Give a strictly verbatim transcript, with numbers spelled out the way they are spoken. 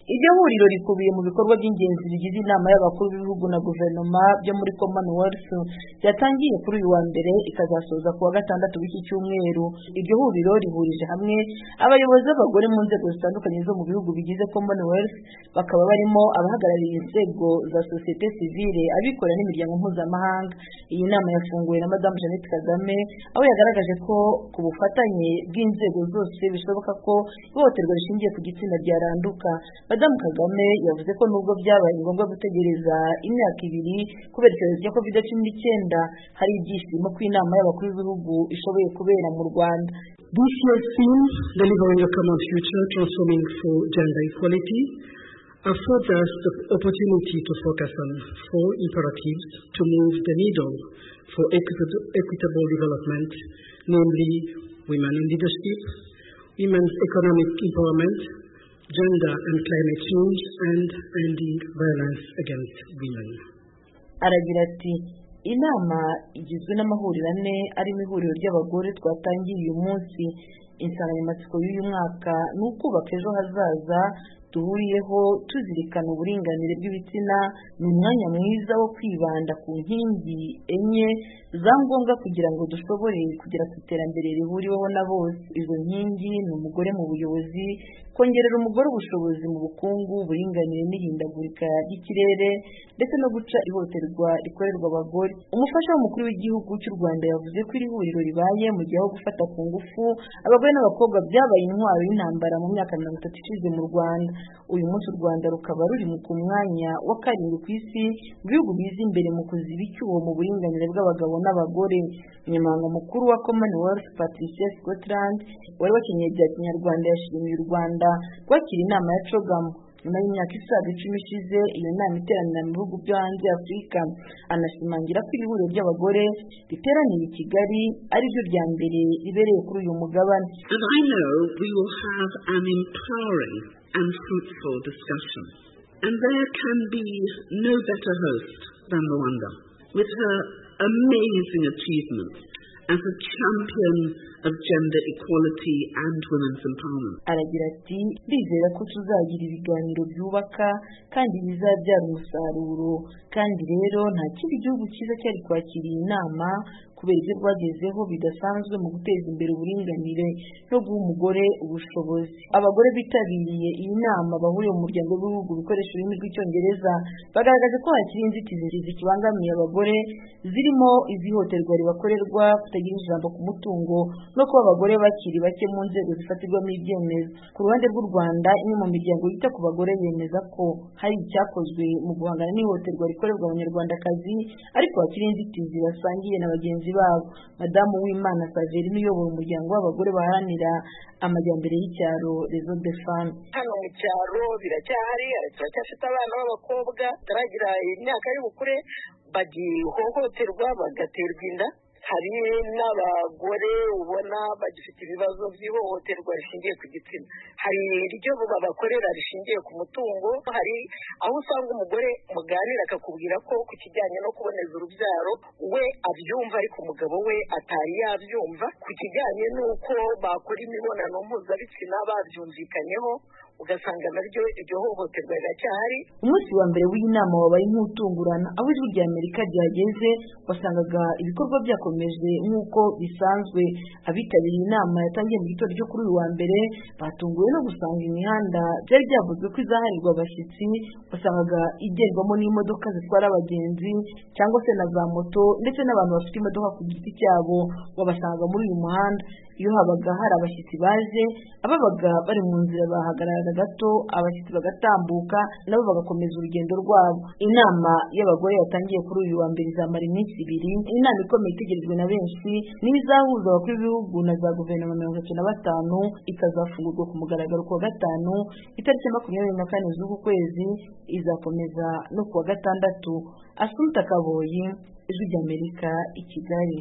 Iryo huriro rikubiye mu bikorwa by'ingenzi bigize inama y'abakuru b'ibihugu na guverinoma byo muri Commonwealth yatangiye kuri uyu wa mbere ikazasoza ku wa gatandatu w'iki cyumweru. Iryo huriro rihurije hamwe abayobozi b'abagore mu nzego zitandukanye zo mu bihugu bigize Commonwealth, bakaba barimo abahagarariye inzego za societe civile, abikorera n'imiryango mpuzamahanga. Iyi nama yafunguwe na Madame Jeannette Kagame, aho yagaragaje ko ku bufatanye bw'inzego zose bishoboka ko ihohoterwa rishingiye ku gitsina ryaranduka. Madame Kagame yavuze ko nubwo byabaye ngombwa gutegereza imyaka ibiri kubera icyorezo cya covid cumi n'icyenda, hari ibyishimo ko inama y'abakuru b'ibihugu ishoboye kubera mu Rwanda. This year's theme, Delivering a Common Future, Transforming for Gender Equality, affords us the opportunity to focus on four imperatives to move the needle for equitable development, namely women in leadership, women's economic empowerment, gender and climate change, and ending violence against women. Aragira ati, inama igizwe n'amahuriro ane arimo ihuriro ry'abagore twatangiye uyu munsi. Insanganyamatsiko y'uyu mwaka ni ukubaka ejo hazaza duhuriyeho tuzirikana uburinganire bw'ibitsina. Ni umwanya mwiza wo kwibanda ku nkingi enye za ngombwa kugira ngo dushobore kugera ku iterambere rihuriweho na bose. Izo nkingi ni umugore mu buyobozi, kongerera umugore ubushobozi mu bukungu, uburinganire n'ihindagurika ry'ikirere, ndetse no guca ihohoterwa rikorerwa abagore. Umufasha w'umukuru w'igihugu cy'u Rwanda yavuze ko iri huriro ribaye mu gihe aho gufata ku ngufu abagore n'abakobwa byabaye intwaro y'intambara mu myaka mirongo itatu ishize mu Rwanda. Uyu munsi u Rwanda rukaba ruri ku mwanya wa karindwi ku isi mu bihugu biza imbere mu kuziba icyuho mu buringanire bw'abagabo n'abagore. Umunyamabanga mukuru wa Commonwealth Patricia Scotland wari wakenyeye bya kinyarwanda yashimiye u Rwanda kwakira inama ya CHOGM nyuma y'imyaka isaga icumi ishize iyo nama iteranira mu bihugu byo hanze ya Afurika. Anashimangira ko iri huriro ry'abagore riteraniye i Kigali ari ryo rya mbere ribereye kuri uyu mugabane. And I know we will have an empowering and fruitful discussion. And there can be no better host than Rwanda, with her amazing achievements as a champion of gender equality and women's empowerment. Aragira ati, bizera ko tuzagira ibiganiro byubaka kandi bizabyara umusaruro, kandi rero nta kindi gihugu cyiza cyari kwakira iyi nama kubera ibyo rwagezeho bidasanzwe mu guteza imbere uburinganire no guha umugore ubushobozi. Abagore bitabiriye iyi nama bahuriye mu muryango w'ibihugu bikoresha ururimi rw'icyongereza bagaragaje ko hakiri inzitizi zikibangamiye abagore, zirimo izihohoterwa ribakorerwa, kutagira ijambo ku mutungo, no kuba abagore bakiri bake mu nzego zifatirwamo ibyemezo. Ku ruhande rw'u Rwanda, imwe mu miryango yita ku bagore yemeza ko hari icyakozwe mu guhangana n'ihohoterwa rikorerwa abanyarwandakazi, ariko hakiri inzitizi basangiye na bagenzi babo. Madamu Uwimana Saverine uyobora umuryango w'abagore baharanira amajyambere y'icyaro Réseau des Femmes. Hano mu cyaro biracyahari, turacyafite abana b'abakobwa bataragira imyaka y'ubukure bagihohoterwa bagaterwa inda. Hari n'abagore ubona bagifite ibibazo by'ihohoterwa rishingiye ku gitsina. Hari iryo babakorera rishingiye ku mutungo. Hari aho usanga umugore muganira akakubwira ko ku kijyanye no kuboneza urubyaro we abyumva ariko umugabo we atari yabyumva. Ku kijyanye n'uko bakora imibonano mpuzabitsina babyumvikanyeho, ugasanga naryo iryo hohoterwa riracyahari. Umunsi wa mbere w'iyi nama wabaye nk'utungurana, aho ijwi rya Amerika ryageze wasangaga ibikorwa byakomeje nk'uko bisanzwe. Abitabiriye inama yatangiye mu gitondo cyo kuri uyu wa mbere batunguwe no gusanga imihanda byari byavuzwe ko izaharirwa abashyitsi wasangaga igendwamo n'imodoka zitwara abagenzi cyangwa se na za moto, ndetse n'abantu bafite imodoka ku giti cyabo babasanga muri uyu muhanda. Iyo habaga hari abashyitsi baje, ababaga bari mu nzira bahagarara gato, abashyitsi bagatambuka nabo bagakomeza urugendo rwabo. Inama y'abagore yatangiye kuri uyu wa mbere izamara iminsi ibiri. Inama ikomeye itegerejwe na benshi ni izahuza abakuru b'ibihugu na za guverinoma mirongo itatu na batanu, ikazafungurwa ku mugaragaro ku wa gatanu itariki makumyabiri na kane z'uku kwezi, izakomeza no ku wa gatandatu. Assumpta Kaboyi, Ijwi ry'Amerika, i Kigali.